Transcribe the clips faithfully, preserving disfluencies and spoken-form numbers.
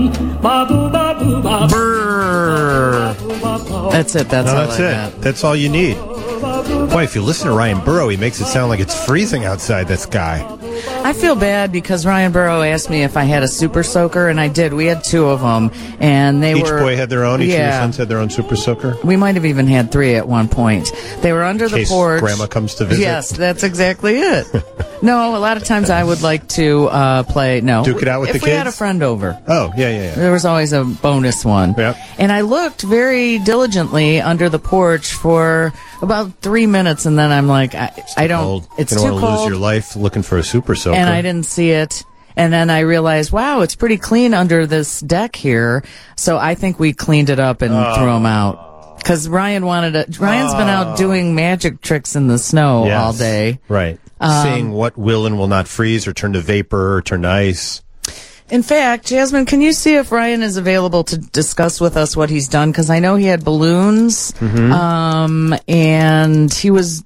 Brrr. That's it. That's no, all that's I it. got. That's all you need. Boy, if you listen to Ryan Burrow, he makes it sound like it's freezing outside, this guy. I feel bad because Ryan Burrow asked me if I had a super soaker, and I did. We had two of them, and they Each were... Each boy had their own? Each yeah. of your sons had their own super soaker? We might have even had three at one point. They were under In the case porch. Grandma comes to visit? Yes, that's exactly it. No, a lot of times I would like to uh, play... No. Duke it out with if the we kids? had a friend over. Oh, yeah, yeah, yeah. There was always a bonus one. Yep. And I looked very diligently under the porch for about three minutes, and then I'm like, I, I don't... Cold. It's you don't too want to cold. lose your life looking for a super soaker. And I didn't see it. And then I realized, wow, it's pretty clean under this deck here. So I think we cleaned it up and oh. threw them out. Because Ryan wanted to... Ryan's oh. been out doing magic tricks in the snow yes. all day. Right. Um, Seeing what will and will not freeze or turn to vapor or turn to ice. In fact, Jasmine, can you see if Ryan is available to discuss with us what he's done? Because I know he had balloons, mm-hmm. um, and he was...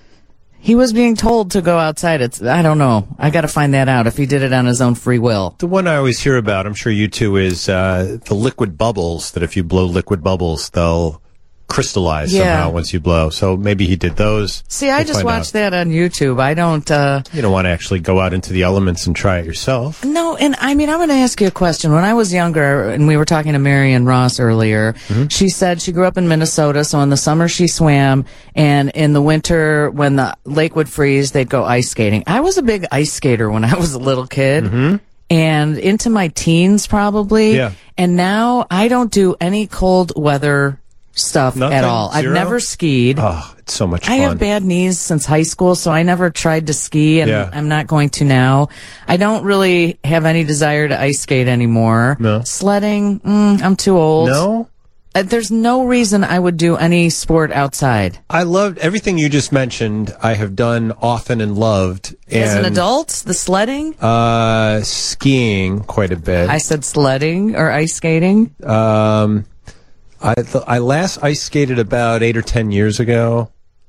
He was being told to go outside. It's I don't know. I got to find that out if he did it on his own free will. The one I always hear about, I'm sure you too, is uh, the liquid bubbles, that if you blow liquid bubbles, they'll crystallize yeah. somehow once you blow. So maybe he did those. See, I we'll just watched out. that on YouTube. I don't... Uh, you don't want to actually go out into the elements and try it yourself. No, and I mean, I'm going to ask you a question. When I was younger, and we were talking to Marion Ross earlier, mm-hmm. she said she grew up in Minnesota, so in the summer she swam, and in the winter, when the lake would freeze, they'd go ice skating. I was a big ice skater when I was a little kid. Mm-hmm. And into my teens, probably. Yeah. And now I don't do any cold weather stuff Nothing? at all. Zero? I've never skied. Oh, it's so much fun. I have bad knees since high school, so I never tried to ski, and yeah. I'm not going to now. I don't really have any desire to ice skate anymore. No. Sledding, mm, I'm too old. No? Uh, there's no reason I would do any sport outside. I loved everything you just mentioned. I have done often and loved. As and, an adult, the sledding? Uh, skiing quite a bit. I said sledding or ice skating. Um... I th- I last ice skated about eight or ten years ago,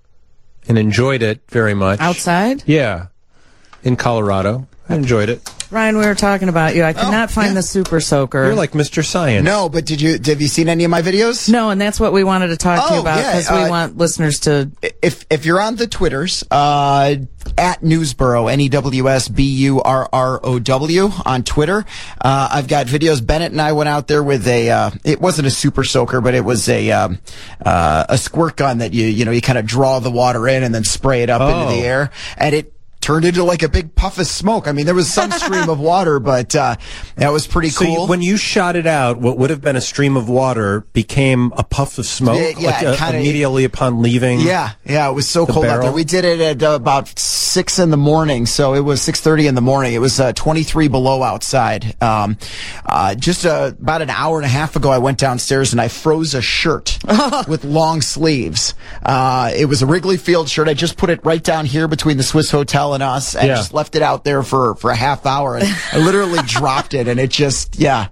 and enjoyed it very much. Outside? Yeah, in Colorado. I enjoyed it. Ryan, we were talking about you. I could Oh, not find yeah. the Super Soaker. You're like Mister Science. No, but did you have you seen any of my videos? No, and that's what we wanted to talk to you Oh, about yeah, because we uh, want listeners to. If if you're on the Twitters, uh, at Newsborough, N E W S B U R R O W on Twitter, uh, I've got videos. Bennett and I went out there with a. Uh, it wasn't a Super Soaker, but it was a um, uh, a squirt gun that you you know you kind of draw the water in and then spray it up Oh. into the air, and it turned into like a big puff of smoke. I mean, there was some stream of water, but uh, that was pretty So cool. you, when you shot it out, what would have been a stream of water became a puff of smoke Yeah, yeah, like, it uh, kinda- immediately upon leaving? Yeah, yeah, it was so the cold out barrel? there. We did it at uh, about six in the morning, so it was six thirty in the morning. It was uh, twenty-three below outside. Um, uh, just uh, about an hour and a half ago, I went downstairs and I froze a shirt with long sleeves. Uh, it was a Wrigley Field shirt. I just put it right down here between the Swiss Hotel and us, and Yeah. just left it out there for for a half hour. And I literally dropped it, and it just yeah.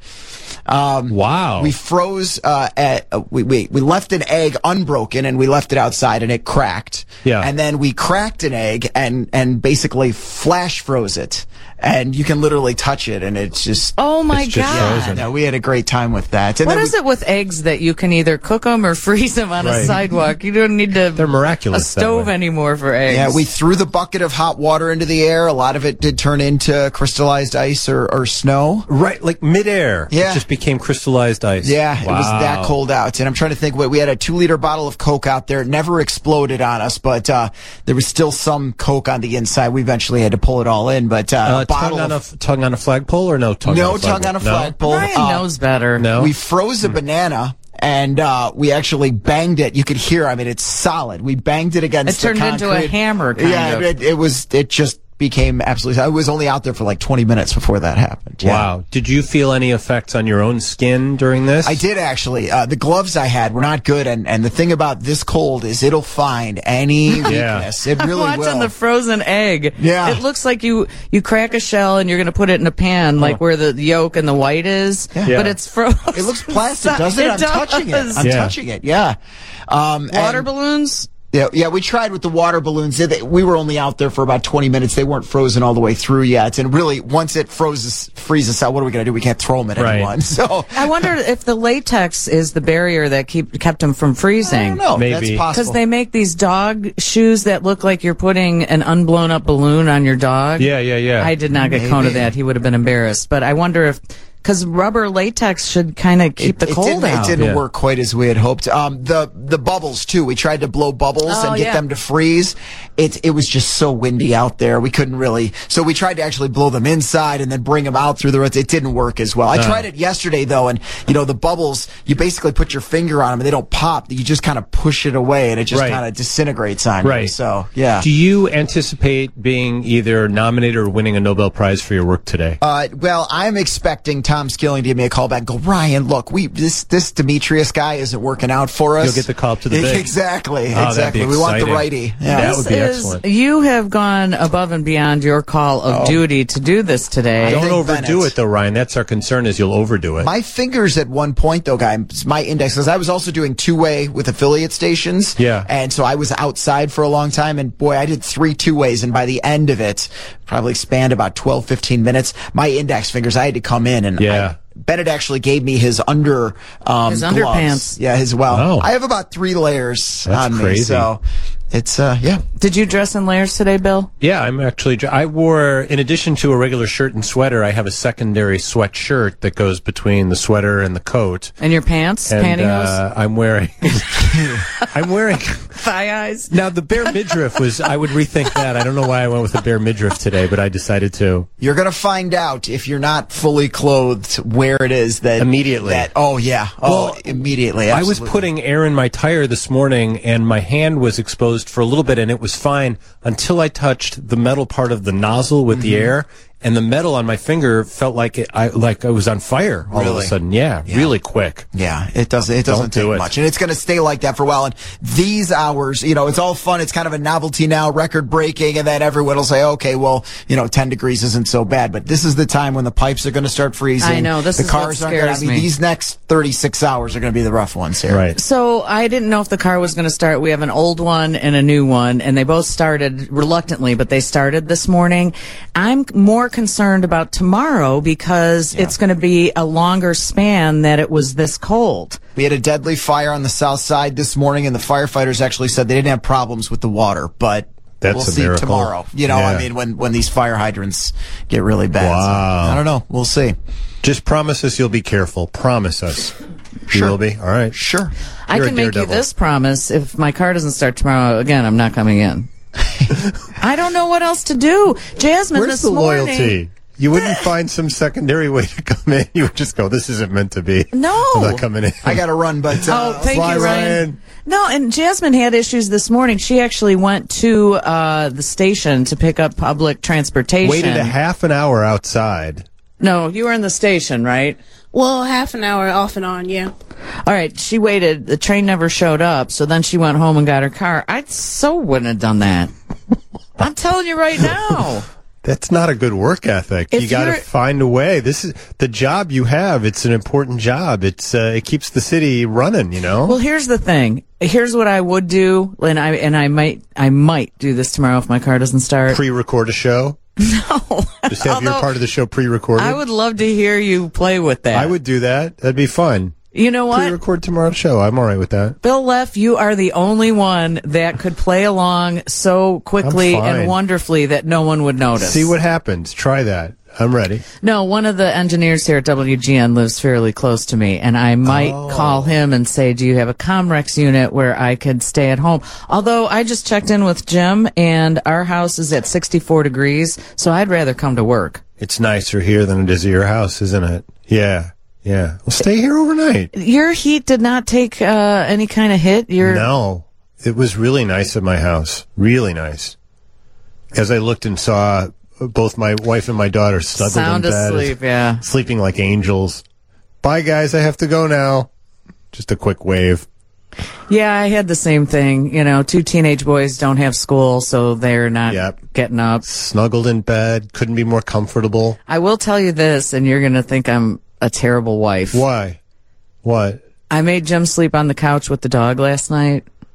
Um, Wow. We froze, uh, at, uh, we, we, we left an egg unbroken and we left it outside and it cracked. Yeah. And then we cracked an egg and, and basically flash froze it. And you can literally touch it and it's just. Oh my It's just God. frozen. No, we had a great time with that. And What then is we, it with eggs that you can either cook them or freeze them on a Right. sidewalk? You don't need to They're miraculous a stove that way. anymore for eggs. Yeah, we threw the bucket of hot water into the air. A lot of it did turn into crystallized ice or, or snow. Right, like midair. Yeah. It just became crystallized ice. Yeah, it was Wow. that cold out. And I'm trying to think, we had a two liter bottle of Coke out there. It never exploded on us, but uh, there was still some Coke on the inside. We eventually had to pull it all in, but uh, Uh, a bottle tongue on of, a tongue on a flagpole or no tongue? no on a tongue on a flagpole? flagpole. Ryan Uh, knows better. No. We froze a banana. And uh, we actually banged it. You could hear. I mean, it's solid. We banged it against. It turned the into a concrete. hammer, kind yeah, of. It, it was. It just became absolutely. I was only out there for like twenty minutes before that happened. Yeah. Wow. Did you feel any effects on your own skin during this? I did actually. Uh, the gloves I had were not good, and, and the thing about this cold is it'll find any weakness. It really I'm watching will. the frozen egg. Yeah. It looks like you, you crack a shell and you're going to put it in a pan, like where the yolk and the white is, Yeah. but it's frozen. it looks plastic, doesn't it? I'm does. touching it. I'm Yeah. touching it. Yeah. Um, Water and- balloons? Yeah, yeah, we tried with the water balloons. They- We were only out there for about twenty minutes. They weren't frozen all the way through yet. And really, once it froze, freezes out, what are we going to do? We can't throw them at Right. anyone. So I wonder if the latex is the barrier that keep kept them from freezing. I don't know. Maybe. That's possible. Because they make these dog shoes that look like you're putting an unblown up balloon on your dog. Yeah, yeah, yeah. I did not get Maybe. Kona that. He would have been embarrassed. But I wonder if, because rubber latex should kind of keep the it cold didn't, out. It didn't Yeah. work quite as we had hoped. Um, the the bubbles too. We tried to blow bubbles Oh, and get yeah. them to freeze. It it was just so windy out there. We couldn't really. So we tried to actually blow them inside and then bring them out through the roots. It didn't work as well. I tried it yesterday though, and you know the bubbles. You basically put your finger on them and they don't pop. You just kind of push it away and it just Right. kind of disintegrates on you. Right. So yeah. Do you anticipate being either nominated or winning a Nobel Prize for your work today? Uh, well, I'm expecting Tom Skilling to give me a call back and go, Ryan, look, we this this Demetrius guy isn't working out for us. You'll get the call up to the big. Exactly, Oh, that'd exactly. be We want the exciting. righty. Yeah. That would be Is- excellent. You have gone above and beyond your call of duty to do this today. I Don't think overdo Bennett- it, though, Ryan. That's our concern, is you'll overdo it. My fingers at one point, though, guys, my index, because I was also doing two-way with affiliate stations. Yeah. And so I was outside for a long time, and boy, I did three two-ways, and by the end of it, probably spanned about twelve, fifteen minutes, my index fingers, I had to come in, and Yeah. I, Bennett actually gave me his under um, His gloves. underpants. Yeah, his well. Oh. I have about three layers That's on me, crazy. so it's uh yeah. Did you dress in layers today, Bill? Yeah, I'm actually. I wore, in addition to a regular shirt and sweater, I have a secondary sweatshirt that goes between the sweater and the coat. And your pants, And pantyhose, uh, I'm wearing. I'm wearing. thigh highs? Now the bare midriff was. I would rethink that. I don't know why I went with the bare midriff today, but I decided to. You're gonna find out if you're not fully clothed where it is that Immediately. That oh yeah, oh Well, immediately. I was absolutely. putting air in my tire this morning, and my hand was exposed for a little bit, and it was fine until I touched the metal part of the nozzle with the air, and the metal on my finger felt like it, I like I was on fire all of Really? a sudden. Yeah, Yeah. really quick. Yeah, it doesn't. It doesn't Don't do take it. much, and it's going to stay like that for a while. And these hours, you know, it's all fun. It's kind of a novelty now, record breaking, and then everyone will say, "Okay, well, you know, ten degrees isn't so bad." But this is the time when the pipes are going to start freezing. I know, this the is what cars aren't. Gonna, I scares mean, me. these next thirty-six hours are going to be the rough ones here. Right. So I didn't know if the car was going to start. We have an old one and a new one, and they both started reluctantly, but they started this morning. I'm more concerned about tomorrow because it's going to be a longer span that it was this cold. We had a deadly fire on the south side this morning, and the firefighters actually said they didn't have problems with the water, but That's we'll a see miracle. tomorrow. You know, Yeah. I mean, when when these fire hydrants get really bad. So, Wow. I don't know. We'll see. Just promise us you'll be careful. Promise us. Sure. You will be? All right. Sure. I You're a can make you daredevil. this promise: if my car doesn't start tomorrow, again, I'm not coming in. I don't know what else to do. Jasmine, Where's this the morning. loyalty? You wouldn't find some secondary way to come in. You would just go, this isn't meant to be. No. I'm not coming in. I got to run, but uh, Oh, thank Fly, you, Ryan. Ryan. No, and Jasmine had issues this morning. She actually went to uh, the station to pick up public transportation. Waited a half an hour outside. No, you were in the station, right? Well, half an hour off and on, yeah. All right, she waited. The train never showed up, so then she went home and got her car. I so wouldn't have done that. I'm telling you right now. That's not a good work ethic. If you got to you're- find a way. This is the job you have. It's an important job. It's uh, it keeps the city running. You know. Well, here's the thing. Here's what I would do, and I and I might I might do this tomorrow if my car doesn't start. Pre-record a show. No, Just have your Although, part of the show pre-recorded. I would love to hear you play with that. I would do that. That'd be fun. You know what? Pre-record tomorrow's show. I'm all right with that. Bill Leff, you are the only one that could play along so quickly I'm fine. and wonderfully that no one would notice. See what happens. Try that. I'm ready. No, one of the engineers here at W G N lives fairly close to me, and I might Oh. call him and say, do you have a Comrex unit where I could stay at home? Although I just checked in with Jim, and our house is at sixty-four degrees, so I'd rather come to work. It's nicer here than it is at your house, isn't it? Yeah. Yeah. Well, stay here overnight. Your heat did not take uh, any kind of hit? You're No. It was really nice at my house. Really nice. As I looked and saw both my wife and my daughter snuggled sound in bed, asleep, yeah. sleeping like angels. Bye, guys. I have to go now. Just a quick wave. Yeah, I had the same thing. You know, two teenage boys don't have school, so they're not Yep. getting up. Snuggled in bed. Couldn't be more comfortable. I will tell you this, and you're going to think I'm a terrible wife. Why? What? I made Jim sleep on the couch with the dog last night.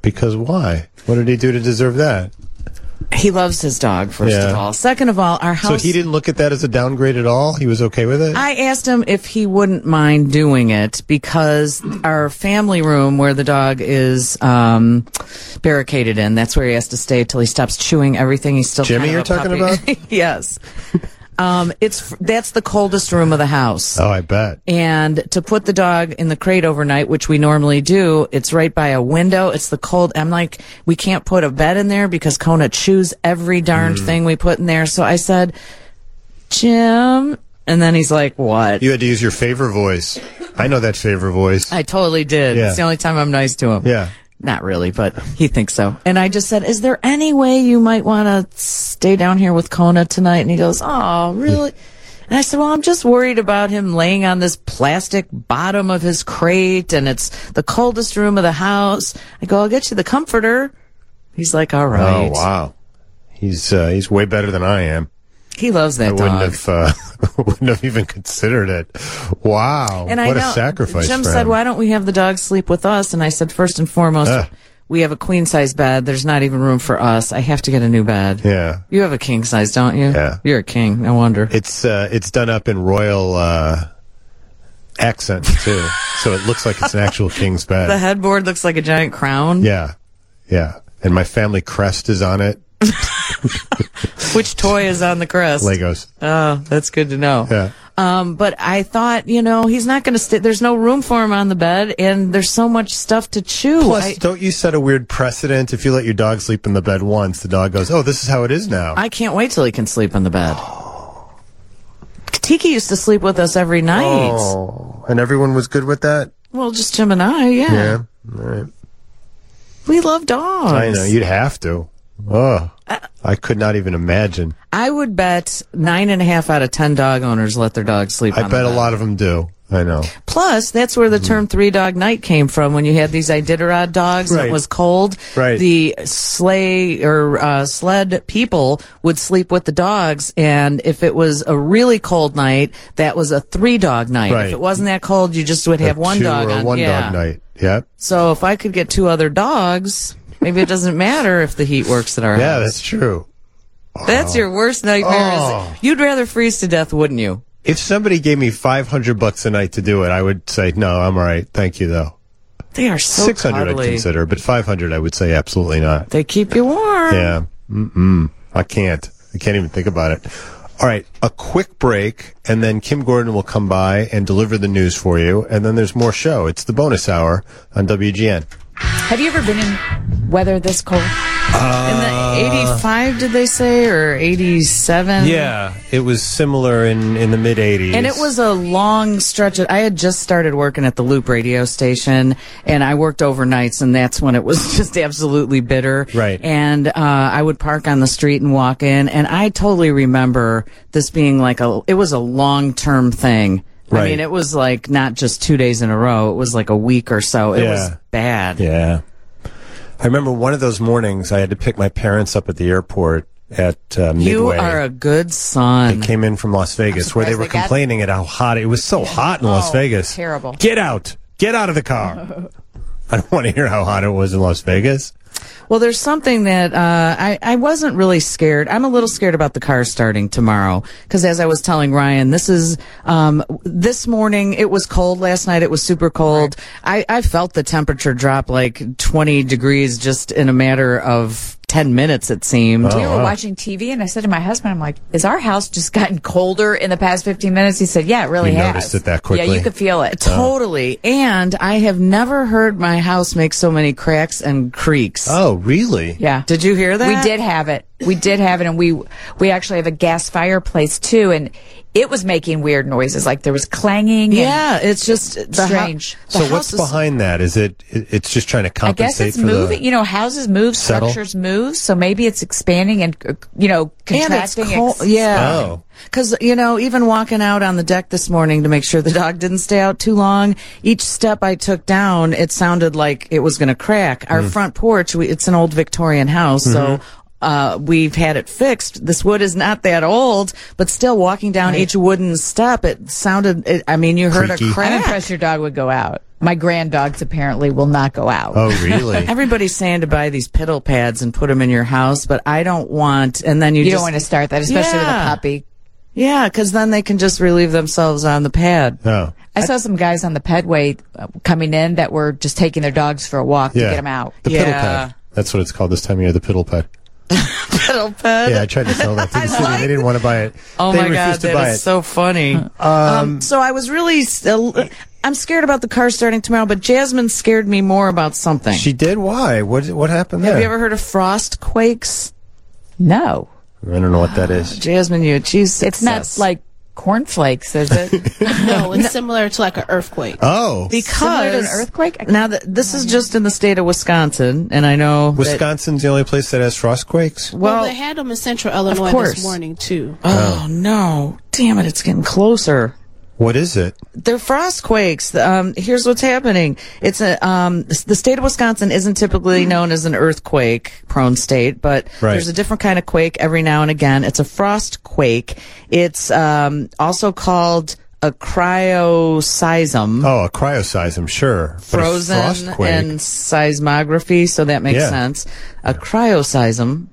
Because why? What did he do to deserve that? He loves his dog, first Yeah. of all. Second of all, our house... So he didn't look at that as a downgrade at all? He was okay with it? I asked him if he wouldn't mind doing it because our family room where the dog is um, barricaded in, that's where he has to stay till he stops chewing everything. He's still Jimmy kind of you're a talking puppy. about? Yes. Um, it's that's the coldest room of the house. Oh, I bet. And to put the dog in the crate overnight, which we normally do, it's right by a window. It's the cold. I'm like, we can't put a bed in there because Kona chews every darned Mm. thing we put in there. So I said, Jim, and then he's like, what? You had to use your favor voice. I know that favor voice. I totally did. Yeah. It's the only time I'm nice to him. Yeah. Not really, but he thinks so. And I just said, is there any way you might want to stay down here with Kona tonight? And he goes, oh, really? And I said, well, I'm just worried about him laying on this plastic bottom of his crate, and it's the coldest room of the house. I go, I'll get you the comforter. He's like, all right. Oh, wow. He's uh, he's way better than I am. He loves that I wouldn't dog. have uh, wouldn't have even considered it. Wow. And what I know, a sacrifice Jim for said, him. why don't we have the dog sleep with us? And I said, first and foremost, Ugh. we have a queen-size bed. There's not even room for us. I have to get a new bed. Yeah. You have a king-size, don't you? Yeah. You're a king. No wonder. It's uh, it's done up in royal uh, accent, too. So it looks like it's an actual king's bed. The headboard looks like a giant crown. Yeah. Yeah. And my family crest is on it. Which toy is on the crest? Legos. Oh, that's good to know. Yeah. Um, but I thought, you know, he's not going to stay. There's no room for him on the bed, and there's so much stuff to chew. Plus, I, don't you set a weird precedent? If you let your dog sleep in the bed once, the dog goes, oh, this is how it is now. I can't wait till he can sleep in the bed. Tiki used to sleep with us every night. Oh. And everyone was good with that? Well, just Jim and I, yeah. Yeah. All right. We love dogs. I know. You'd have to. Oh. I could not even imagine. I would bet nine and a half out of ten dog owners let their dogs sleep I on bet the a bed. lot of them do. I know. Plus, that's where the term three dog night came from. When you had these Iditarod dogs and Right. it was cold, Right. the sleigh or uh, sled people would sleep with the dogs. And if it was a really cold night, that was a three dog night. Right. If it wasn't that cold, you just would have A one two dog or a on. one yeah. dog night. Yep. So if I could get two other dogs, maybe it doesn't matter if the heat works at our Yeah, house. that's true. That's your worst nightmare. Oh. Is you'd rather freeze to death, wouldn't you? If somebody gave me five hundred bucks a night to do it, I would say, no, I'm all right. Thank you, though. They are so six hundred I'd cuddly. consider, but five hundred I would say absolutely not. They keep you warm. Yeah. Mm-mm. I can't. I can't even think about it. All right, a quick break, and then Kim Gordon will come by and deliver the news for you, and then there's more show. It's the bonus hour on W G N. Have you ever been in weather this cold? In the eighty-five, did they say, or eighty-seven? Yeah, it was similar in, in the mid eighties. And it was a long stretch. Of, I had just started working at the Loop radio station, and I worked overnights, and that's when it was just absolutely bitter. Right. And uh, I would park on the street and walk in, and I totally remember this being like a, it was a long-term thing. I Right. mean, it was like not just two days in a row. It was like a week or so. It Yeah. was bad. Yeah. I remember one of those mornings I had to pick my parents up at the airport at uh, Midway. You are a good son. They came in from Las Vegas where they surprised were they got- complaining at how hot it was. So hot in Las Oh, Vegas. terrible. Get out. Get out of the car. I don't want to hear how hot it was in Las Vegas. Well, there's something that uh, I, I wasn't really scared. I'm a little scared about the car starting tomorrow because, as I was telling Ryan, this is um, this morning. It was cold last night. It was super cold. I, I felt the temperature drop like twenty degrees just in a matter of ten minutes. It seemed. We were watching T V, and I said to my husband, I'm like, is our house just gotten colder in the past fifteen minutes? He said, yeah, it really You has. noticed it that quickly? Yeah, you could feel it. Totally. And I have never heard my house make so many cracks and creaks. Oh, really? Yeah. Did you hear that? We did have it. We did have it, and we we actually have a gas fireplace too, and it was making weird noises, like there was clanging. and Yeah, it's just the hou- strange. the So house what's is- behind that? Is it, it? It's just trying to I guess compensate it's for moving. the. You know, houses move, settle? structures move, so maybe it's expanding and uh, you know And it's contracting. cold. ex- Yeah. Oh. Because, you know, even walking out on the deck this morning to make sure the dog didn't stay out too long, each step I took down, it sounded like it was going to crack. Our front porch, we, it's an old Victorian house, so uh, we've had it fixed. This wood is not that old, but still walking down each wooden step, it sounded, it, I mean, you heard Creaky. a I'm crack. impressed your dog would go out. My grand dogs apparently will not go out. Oh, really? Everybody's saying to buy these piddle pads and put them in your house, but I don't want. And then you, You just, don't want to start that, especially with a Yeah. puppy. Yeah, because then they can just relieve themselves on the pad. Oh. I saw some guys on the pedway uh, coming in that were just taking their dogs for a walk Yeah. to get them out. The Yeah. piddle pad. That's what it's called this time of year, the piddle pad. Piddle pad. Yeah, I tried to sell that to the city. They didn't want to buy it. Oh they my god, refused to that buy is it. so funny. Um, so I was really, still, I'm scared about the car starting tomorrow, but Jasmine scared me more about something. She did? Why? What What happened there? Have you ever heard of frost quakes? No. I don't know what that is. Jasmine, you achieved It's not success. like cornflakes, is it? No, it's similar to like an earthquake. Oh. because Similar to an earthquake? Now th- this is just in the state of Wisconsin, and I know that- Wisconsin's the only place that has frost quakes? Well, well, they had them in Central Illinois course. this morning too. oh no, damn it, it's getting closer. What is it? They're frost quakes. Um, here's what's happening. It's a um, the state of Wisconsin isn't typically known as an earthquake-prone state, but Right. there's a different kind of quake every now and again. It's a frost quake. It's um, also called a cryoseism, Oh, a cryoseism, sure. But a frozen frostquake? and seismography. So that makes Yeah. sense. A cryoseism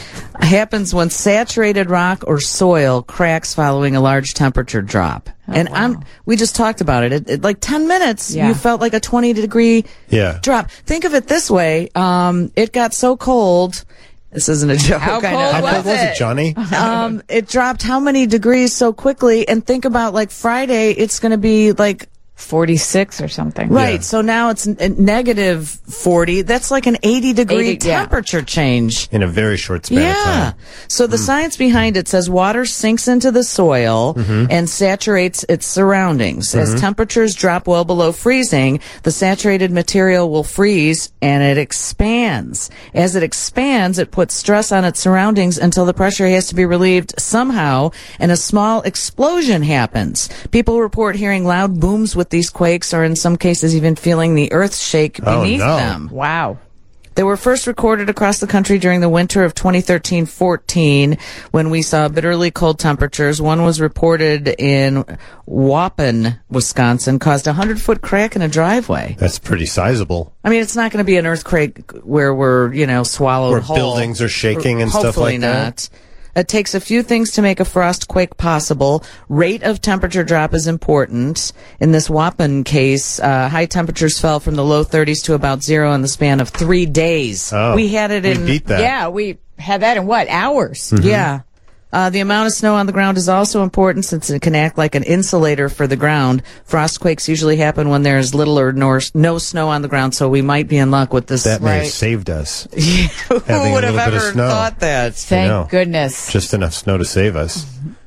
happens when saturated rock or soil cracks following a large temperature drop. and I'm we just talked about it. It, it like ten minutes, Yeah. you felt like a twenty degree Yeah. drop. Think of it this way. Um, it got so cold. This isn't a joke. How I know. cold How was cold was it, it? Johnny? Um, it dropped how many degrees so quickly? And think about like Friday, it's going to be like forty-six or something. right. Yeah. So now it's n- negative forty. That's like an eighty degree eighty, yeah. temperature change. In a very short span of Yeah. time. So the science behind it says water sinks into the soil and saturates its surroundings. As temperatures drop well below freezing, the saturated material will freeze and it expands. As it expands, it puts stress on its surroundings until the pressure has to be relieved somehow and a small explosion happens. People report hearing loud booms with these quakes or in some cases even feeling the earth shake Oh, beneath no. them. Wow. They were first recorded across the country during the winter of twenty thirteen fourteen when we saw bitterly cold temperatures. One was reported in Waupun, Wisconsin, caused a hundred-foot crack in a driveway. That's pretty sizable. I mean, it's not going to be an earthquake where we're, you know, swallowed Where whole. buildings are shaking and stuff Hopefully like that? not. It takes a few things to make a frost quake possible. Rate of temperature drop is important. In this Waupun case, uh, high temperatures fell from the low thirties to about zero in the span of three days. Oh, we had it we in. beat that. Yeah, we had that in what, hours? Yeah. Uh, the amount of snow on the ground is also important since it can act like an insulator for the ground. Frost quakes usually happen when there's little or nor, no snow on the ground, so we might be in luck with this. That may have Right. saved us. Who having a would have little bit of ever snow. thought that? Thank know. goodness. Just enough snow to save us.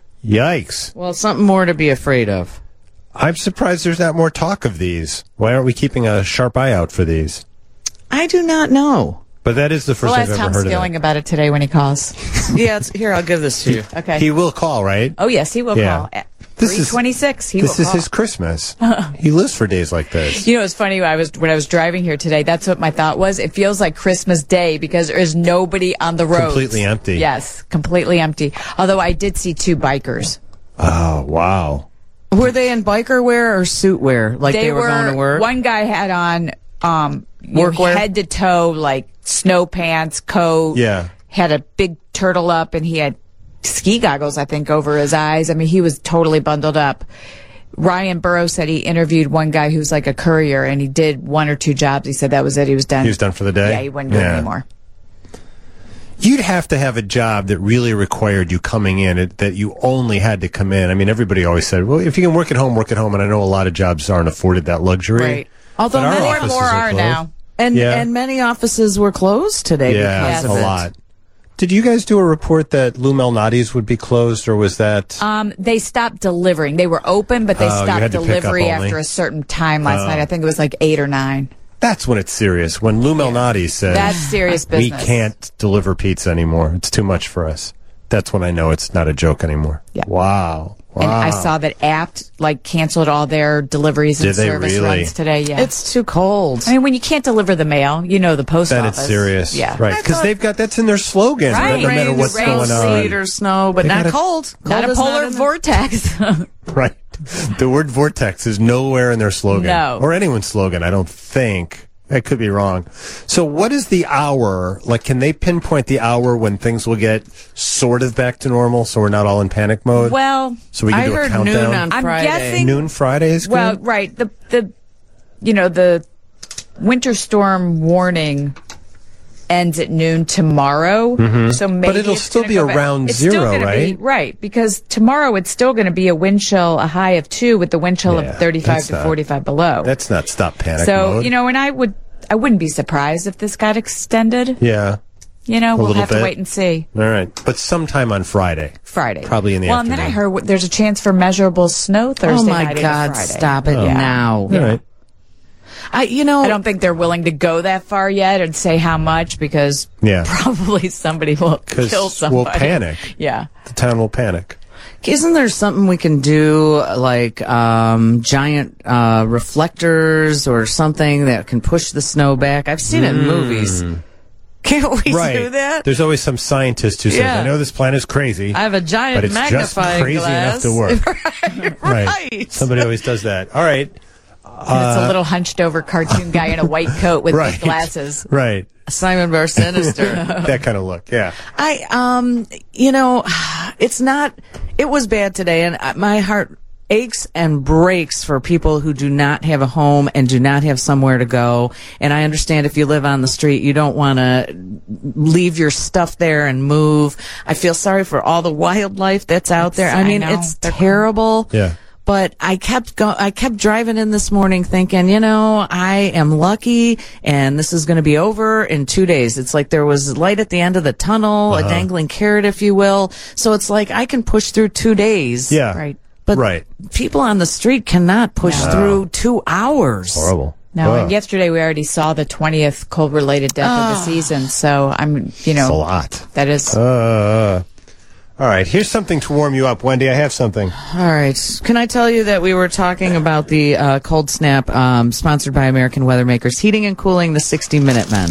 Yikes. Well, something more to be afraid of. I'm surprised there's not more talk of these. Why aren't we keeping a sharp eye out for these? I do not know. But that is the 1st We'll I've ask ever Tom heard Skilling of about it today when he calls. Yeah, it's, here, I'll give this to you. Okay. that. He will call, right? oh, yes, he will Yeah. call. At This is- three twenty-six, he This will is call. his Christmas. He lives for days like this. You know, it's funny. I was when I was driving here today. That's what my thought was. It feels like Christmas Day because there is nobody on the road. Completely empty. Yes, completely empty. Although I did see two bikers. Oh, wow. Were they in biker wear or suit wear? Like they, were, going to work? One guy had on um you know, Workwear? head to toe, like snow pants, coat. Yeah. Had a big turtle up, and he had ski goggles, I think, over his eyes. I mean, he was totally bundled up. Ryan Burrows said he interviewed one guy who's like a courier, and he did one or two jobs. He said that was it. He was done. He was done for the day? Yeah, he wouldn't do it Yeah. anymore. You'd have to have a job that really required you coming in, it, that you only had to come in. I mean, everybody always said, well, if you can work at home, work at home. And I know a lot of jobs aren't afforded that luxury. Right. Although But our many More and offices more are are closed. now. And Yeah. and many offices were closed today Yeah, because a of it. lot. Did you guys do a report that Lou Malnati's would be closed, or was that... Um, they stopped delivering. They were open, but they Oh, you stopped had to pick up delivery only. after a certain time last night. I think it was like eight or nine. That's when it's serious. When Lou Malnati says, That's serious we business. can't deliver pizza anymore. It's too much for us. That's when I know it's not a joke anymore. Yeah. Wow. Wow. And I saw that Apt like canceled all their deliveries and Did they service really? runs today. Yeah, It's too cold. I mean, when you can't deliver the mail, you know the post Then office. it's serious. Yeah, Right. Because they've got, that's in their slogan. Right. No matter Rain, what's rain, going on. sleet or snow, but They not gotta- cold. Not Cold a is polar in the- vortex. Right. The word vortex is nowhere in their slogan. No. Or anyone's slogan, I don't think. I could be wrong. So what is the hour? Like, can they pinpoint the hour when things will get sort of back to normal so we're not all in panic mode? Well, so we can I do a heard countdown? noon on I'm Friday. guessing- Noon Friday is good? well, right. The the you know the winter storm warning ends at noon tomorrow. So maybe But it'll it's still gonna be go back- around it's still zero, gonna right? Be, right, because tomorrow it's still going to be a wind chill, a high of two with the wind chill Yeah, of thirty-five that's to not- forty-five below. That's not stop panic so mode. you know, and I would I wouldn't be surprised if this got extended. Yeah. You know, we'll little have bit. to wait and see. All right. But sometime on Friday. Friday, Probably in the well, afternoon. and then I heard w- there's a chance for measurable snow Thursday Oh my night into God! Friday. Stop it Yeah. now. All right. I, you know, I don't think they're willing to go that far yet and say how much because Yeah. probably somebody will 'Cause kill somebody. we'll panic. Yeah. The town will panic. Isn't there something we can do, like um, giant uh, reflectors or something that can push the snow back? I've seen it in movies. Can't we Right. do that? There's always some sentist who says, Yeah. I know this plan is crazy. I have a giant but it's just magnifying crazy glass. enough to work. right. Somebody always does that. All right. And it's a little hunched over cartoon guy in a white coat with Right. big glasses. Right. Simon Bar Sinister. That kind of look. Yeah. I, um, you know, it's not, it was bad today, and I- my heart aches and breaks for people who do not have a home and do not have somewhere to go. And I understand if you live on the street, you don't want to leave your stuff there and move. I feel sorry for all the wildlife that's out there. I I mean, know. it's They're- terrible. Yeah. But I kept go- I kept driving in this morning thinking, you know, I am lucky and this is going to be over in two days. It's like there was light at the end of the tunnel, Uh-huh. a dangling carrot, if you will. So it's like I can push through two days. Yeah. Right. But Right. people on the street cannot push through two hours. Horrible. No, Ugh. and yesterday we already saw the twentieth cold-related death of the season. So I'm, you know, It's a lot. that is. Uh, all right. Here's something to warm you up. Wendy, I have something. All right. Can I tell you that we were talking about the uh, cold snap um, sponsored by American Weathermakers, heating and cooling the sixty minute men?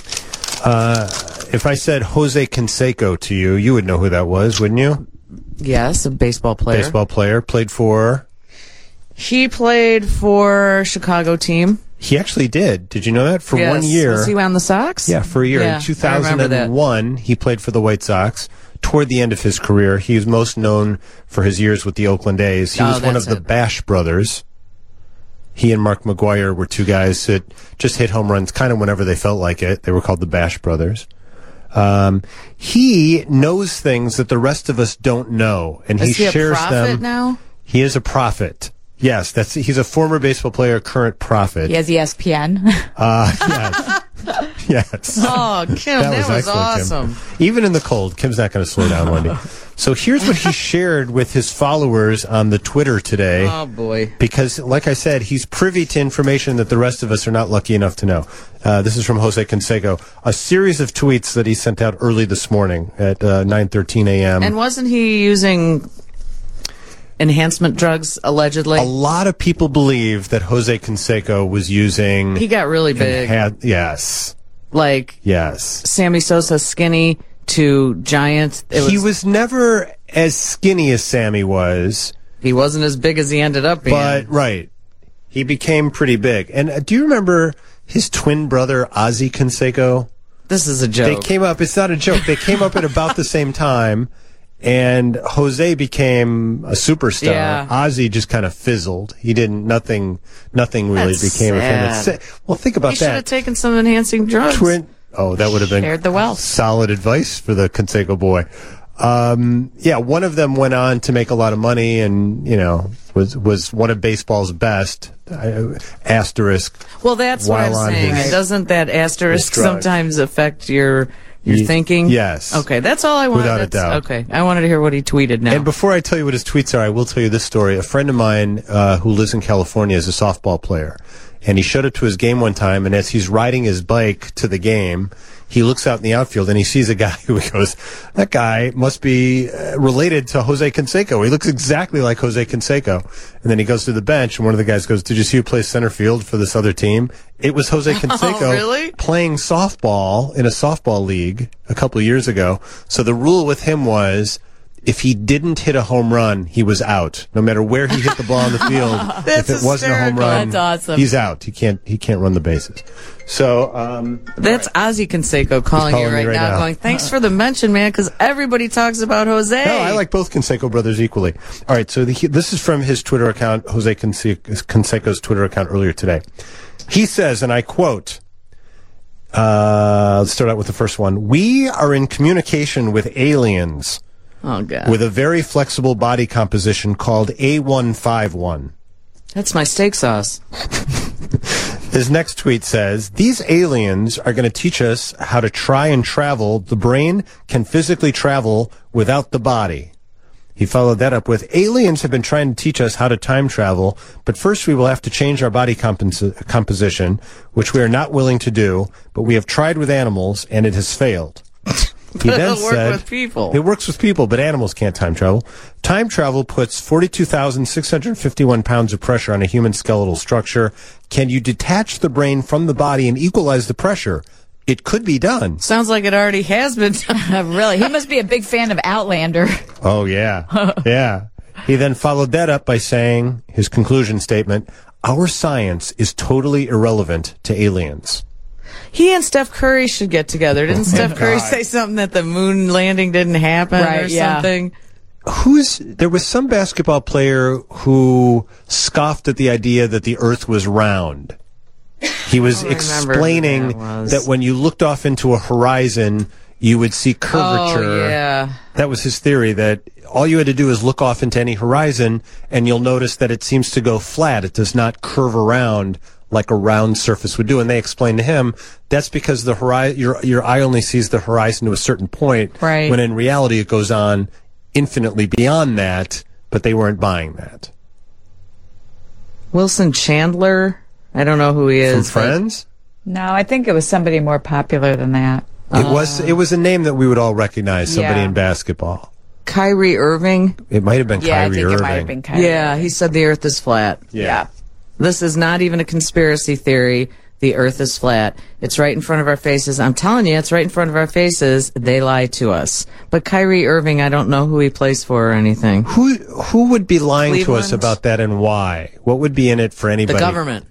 If I said Jose Canseco to you, you would know who that was, wouldn't you? Yes, a baseball player. Baseball player. Played for... He played for Chicago team. He actually did. Did you know that? For Yes. one year. Was he on the Sox? Yeah, for a year. Yeah, In two I remember that. thousand one, he played for the White Sox. Toward the end of his career, he was most known for his years with the Oakland A's. He Oh, was one that's of the it. Bash brothers. He and Mark McGuire were two guys that just hit home runs kind of whenever they felt like it. They were called the Bash brothers. Um, he knows things that the rest of us don't know, and he Is he a shares prophet them. now? He is a prophet. Yes, that's he's a former baseball player, current prophet. He has E S P N. Uh, yes. Yes. Oh, Kim, that, was, excellent, Kim. awesome. Even in the cold, Kim's not going to slow down, Wendy. So here's what he shared with his followers on the Twitter today. Oh, boy. Because, like I said, he's privy to information that the rest of us are not lucky enough to know. Uh, this is from Jose Canseco. A series of tweets that he sent out early this morning at uh, nine thirteen a.m. And wasn't he using enhancement drugs, allegedly? A lot of people believe that Jose Canseco was using... He got really big. Had, yes. Like Yes. Sammy Sosa skinny to giant. It He was never as skinny as Sammy was. He wasn't as big as he ended up being. But, right. He became pretty big. And uh, do you remember his twin brother, Ozzie Canseco? this is a They joke. came up, it's not a joke, they came up at about the same time, and Jose became a superstar. Yeah. Ozzie just kind of fizzled. He didn't, nothing, nothing really That's became of him. sad. It's sa- well, think about he should have that. taken some enhancing drugs. Twin, oh, that would have been Shared the wealth. solid advice for the Canseco boy. Um, yeah, one of them went on to make a lot of money and, you know, was, was one of baseball's best. Uh, asterisk. Well, that's what While I'm on saying. his- Doesn't that asterisk his drugs. sometimes affect your your Ye- thinking? yes. Okay, that's all I wanted. Without a That's- doubt. Okay, I wanted to hear what he tweeted now. And before I tell you what his tweets are, I will tell you this story. A friend of mine uh, who lives in California is a softball player. And he showed up to his game one time, and as he's riding his bike to the game, he looks out in the outfield and he sees a guy who he goes, that guy must be uh, related to Jose Canseco. He looks exactly like Jose Canseco. And then he goes to the bench, and one of the guys goes, did you see who plays center field for this other team? It was Jose Canseco really? playing softball in a softball league a couple of years ago. So the rule with him was, if he didn't hit a home run, he was out. No matter where he hit the ball on the field, if it wasn't a home hysterical. run, That's awesome. he's out. He can't. He can't run the bases. So um, That's Ozzy Canseco calling, calling you me right, right now, now. going, thanks for the mention, man, because everybody talks about Jose. no, I like both Canseco brothers equally. All right, so the, he, this is from his Twitter account, Jose Canse- Canseco's Twitter account earlier today. He says, and I quote. Uh, let's start out with the first one. We are in communication with aliens Oh, God. with a very flexible body composition called A one fifty-one. That's my steak sauce. His next tweet says, these aliens are going to teach us how to try and travel. The brain can physically travel without the body. He followed that up with, aliens have been trying to teach us how to time travel, but first we will have to change our body compos- composition, which we are not willing to do, but we have tried with animals, and it has failed. He But then it'll work said, with people. It works with people, but animals can't time travel. Time travel puts forty-two thousand six hundred fifty-one pounds of pressure on a human skeletal structure. Can you detach the brain from the body and equalize the pressure? It could be done. Sounds like it already has been done. really? He must be a big fan of Outlander. Oh, yeah. Yeah. He then followed that up by saying, his conclusion statement, our science is totally irrelevant to aliens. He and Steph Curry should get together. Didn't Steph Curry say something that the moon landing didn't happen Right, or yeah. something? Who's there was some basketball player who scoffed at the idea that the earth was round. He was I don't remember who explaining that was. that when you looked off into a horizon, you would see curvature. Oh, yeah. That was his theory, that all you had to do is look off into any horizon and you'll notice that it seems to go flat. It does not curve around like a round surface would do. And they explained to him that's because the hori- your your eye only sees the horizon to a certain point, Right. when in reality it goes on infinitely beyond that, but they weren't buying that. Wilson Chandler? I don't know who he From is. but- Friends? No, I think it was somebody more popular than that. It was it was a name that we would all recognize, somebody Yeah. in basketball. Kyrie Irving? It might have been Yeah, Kyrie I think Irving. it might have been Kyrie. Yeah, he said the earth is flat. Yeah. This is not even a conspiracy theory. The earth is flat. It's right in front of our faces. I'm telling you, it's right in front of our faces. They lie to us. But Kyrie Irving, I don't know who he plays for or anything. Who who would be lying to us Cleveland? about that and why? What would be in it for The anybody? government.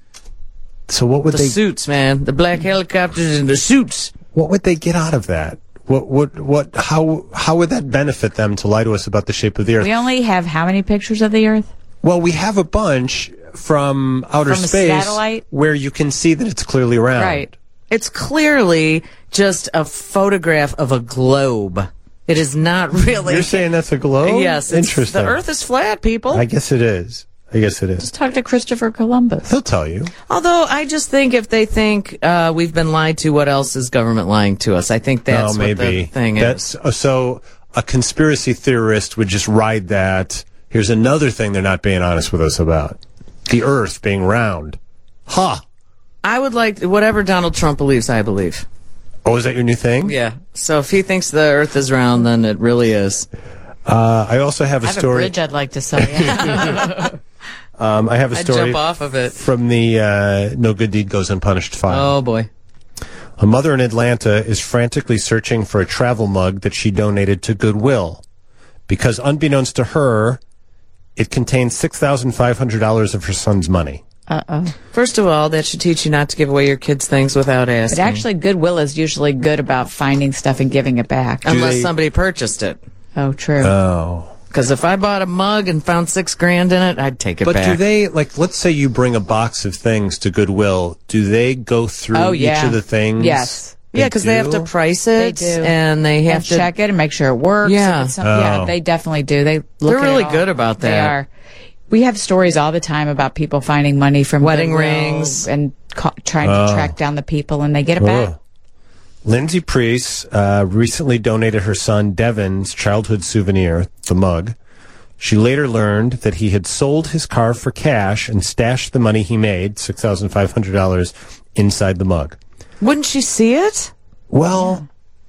So what would The they suits, man. The black helicopters and the suits. what would they get out of that? What what what how how would that benefit them to lie to us about the shape of the earth? We only have how many pictures of the Earth? Well, we have a bunch from outer From a space satellite? where you can see that it's clearly round. Right. It's clearly just a photograph of a globe. It is not really. You're saying that's a globe? Yes. It's, Interesting. the earth is flat, people. I guess it is. I guess it is. Talk to Christopher Columbus. He'll tell you. Although I just think if they think uh, we've been lied to, what else is government lying to us? I think that's oh, maybe. what the thing that's, is. uh, So a conspiracy theorist would just ride that. Here's another thing they're not being honest with us about. The earth being round. Huh. I would like whatever Donald Trump believes, I believe. Oh, is that your new thing? Yeah. So if he thinks the earth is round, then it really is. Uh, I also have a I have story. a bridge I'd like to sell you. Um, I have a I'd story jump off of it. from the uh, No Good Deed Goes Unpunished file. Oh, boy. A mother in Atlanta is frantically searching for a travel mug that she donated to Goodwill because, unbeknownst to her, it contains six thousand five hundred dollars of her son's money. Uh-oh. First of all, that should teach you not to give away your kids' things without asking. But actually, Goodwill is usually good about finding stuff and giving it back. Unless they- somebody purchased it. Oh, true. Oh. Because if I bought a mug and found six grand in it, I'd take it But back. do they, like, let's say you bring a box of things to Goodwill. Do they go through Oh, each yeah. of the things? Yes. yeah, because they have to do? price They it. do. And they have and to check it and make sure it works. Yeah. If it's some- yeah, Oh. they definitely do. They look They're at it really all. good about They that. are. We have stories all the time about people finding money from Wedding Goodwill rings. and ca- trying Oh. to track down the people, and they get it back. Ugh. Lindsay Priest uh, recently donated her son Devin's childhood souvenir, the mug. She later learned that he had sold his car for cash and stashed the money he made, six thousand five hundred dollars, inside the mug. Wouldn't she see it? Well,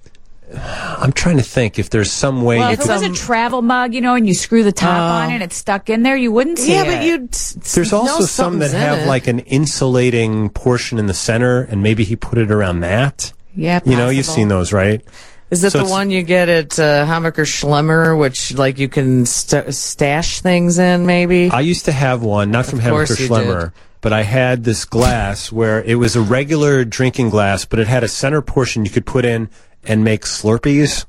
I'm trying to think if there's some way Well, you if it could... was a travel mug, you know, and you screw the top Oh. on and it's stuck in there, you wouldn't see Yeah, it. but you'd. There's also some that have like an insulating portion in the center, and maybe he put it around that. Yeah, You know, you've possible. seen those, right? Is it So the it's- one you get at uh, Hammacher Schlemmer, which like you can st- stash things in? Maybe. I used to have one, not from course Hammacher you Schlemmer, did. but I had this glass where it was a regular drinking glass, but it had a center portion you could put in and make Slurpees.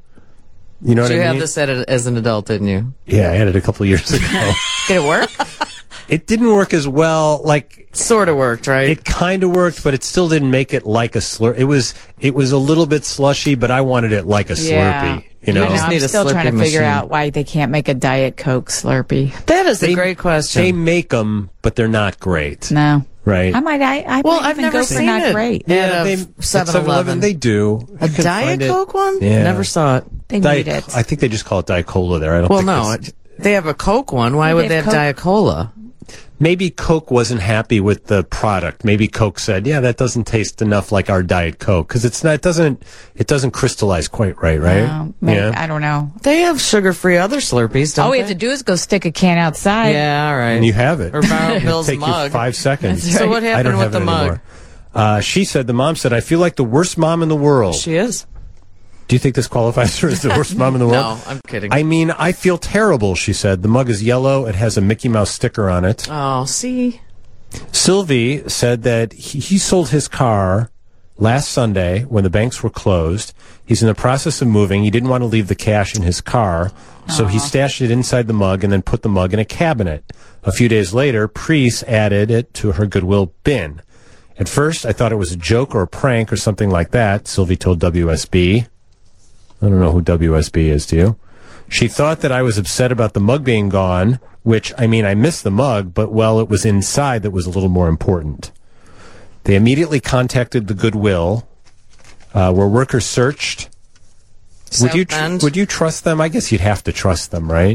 You know what you I had mean? this at a, as an adult, didn't you? Yeah, I had it a couple of years ago. Did it work? It didn't work as well. Like Sort of worked, right? it kind of worked, but it still didn't make it like a slur. It was it was a little bit slushy, but I wanted it like a Slurpee. You know, I just I'm need a still trying to Slurpee figure machine. out why they can't make a Diet Coke Slurpee. that is They- a great question. they make them, but they're not great. No. Right? I might, I, I Well, might I've even never go for seen not it. great. Yeah. Yeah, at they, a at seven eleven. they do. a You can Diet find it. Coke one? Yeah. Never saw it. They Diet, need it. I think they just call it Diet Cola there. I don't Well, think no, it's- it, they have a Coke one. Why They would have they have Coke. Diet Cola? Maybe Coke wasn't happy with the product. Maybe Coke said, "Yeah, that doesn't taste enough like our Diet Coke because it's not. It doesn't. It doesn't crystallize quite right, right? Um, maybe, yeah. I don't know. They have sugar-free other Slurpees, don't All we they? have to do is go stick a can outside. Yeah, all right. And you have it. Or borrow Bill's Take mug. you five seconds. So what I happened don't with have the it mug? anymore. Uh, she said, the mom said, "I feel like the worst mom in the world." She is. Do you think this qualifies her as the worst mom in the world? No, I'm kidding. I mean, I feel terrible. She said, the mug is yellow. It has a Mickey Mouse sticker on it. oh, see? Sylvie said that he, he sold his car last Sunday when the banks were closed. He's in the process of moving. He didn't want to leave the cash in his car, so he stashed it inside the mug and then put the mug in a cabinet. A few days later, Preece added it to her Goodwill bin. At first, I thought it was a joke or a prank or something like that, Sylvie told W S B. I don't know who W S B is, do you? She thought that I was upset about the mug being gone, which, I mean, I missed the mug, but, well, it was inside that was a little more important. They immediately contacted the Goodwill, uh, where workers searched. Would you, tr- South Bend? would you trust them? I guess you'd have to trust them, right?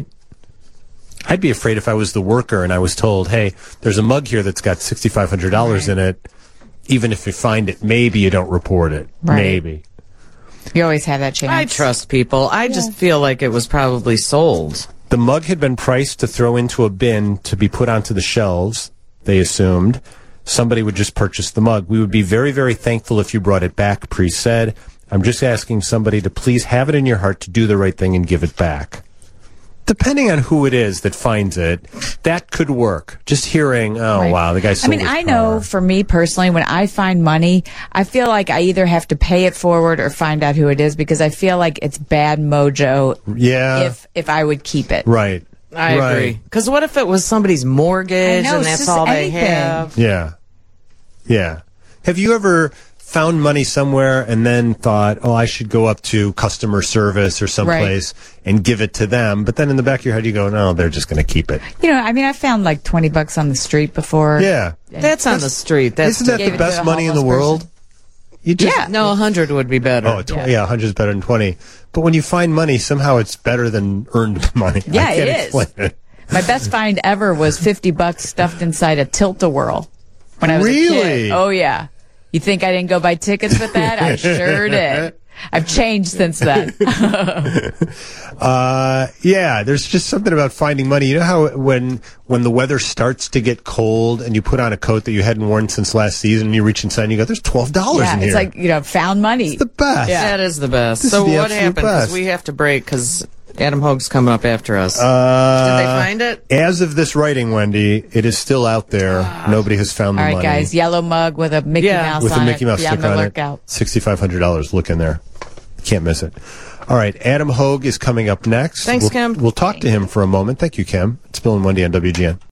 I'd be afraid if I was the worker and I was told, hey, there's a mug here that's got six thousand five hundred dollars in it. Even if you find it, maybe you don't report it. Right. Maybe. You always have that chance. I trust people. I just feel like it was probably sold. The mug had been priced to throw into a bin to be put onto the shelves, they assumed. Somebody would just purchase the mug. We would be very, very thankful if you brought it back, Preece said. I'm just asking somebody to please have it in your heart to do the right thing and give it back. Depending on who it is that finds it, that could work. Just hearing, oh, Right. wow, the guy I sold mean, his I know car. for me personally, when I find money, I feel like I either have to pay it forward or find out who it is because I feel like it's bad mojo Yeah. if if I would keep it. Right. I right. agree. Because what if it was somebody's mortgage I know, and it's that's just all they anything. have? Yeah. Yeah. Have you ever found money somewhere and then thought, oh, I should go up to customer service or someplace and give it to them? But then in the back of your head, you go, no, they're just going to keep it. You know, I mean, I found like twenty bucks on the street before. Yeah. That's on the street. That's Isn't that Gave the it to best a money in the homeless world? You just, Yeah. no, a hundred would be better. Oh, tw- yeah. yeah, one hundred is better than twenty. But when you find money, somehow it's better than earned money. Yeah, I can't it is. explain it. My best find ever was fifty bucks stuffed inside a Tilt-A-Whirl when I was a Really? kid. Oh, yeah. You think I didn't go buy tickets with that? I sure did. I've changed since then. Uh, yeah, there's just something about finding money. You know how when when the weather starts to get cold and you put on a coat that you hadn't worn since last season and you reach inside and you go, there's twelve dollars Yeah, in here. it's like, you know, found money. It's the best. That is the best. This so is the what absolute happened? Because best. we have to break because Adam Hogue's coming up after us. Uh, Did they find it? As of this writing, Wendy, it is still out there. Nobody has found the All right, money. guys. Yellow mug with a Mickey Yeah. Mouse With on a Mickey it. Mouse Be on sticker the on lookout. it. six thousand five hundred dollars. Look in there. Can't miss it. All right, Adam Hogue is coming up next. Thanks, we'll, Kim. We'll talk to him for a moment. Thank you, Kim. It's Bill and Wendy on W G N.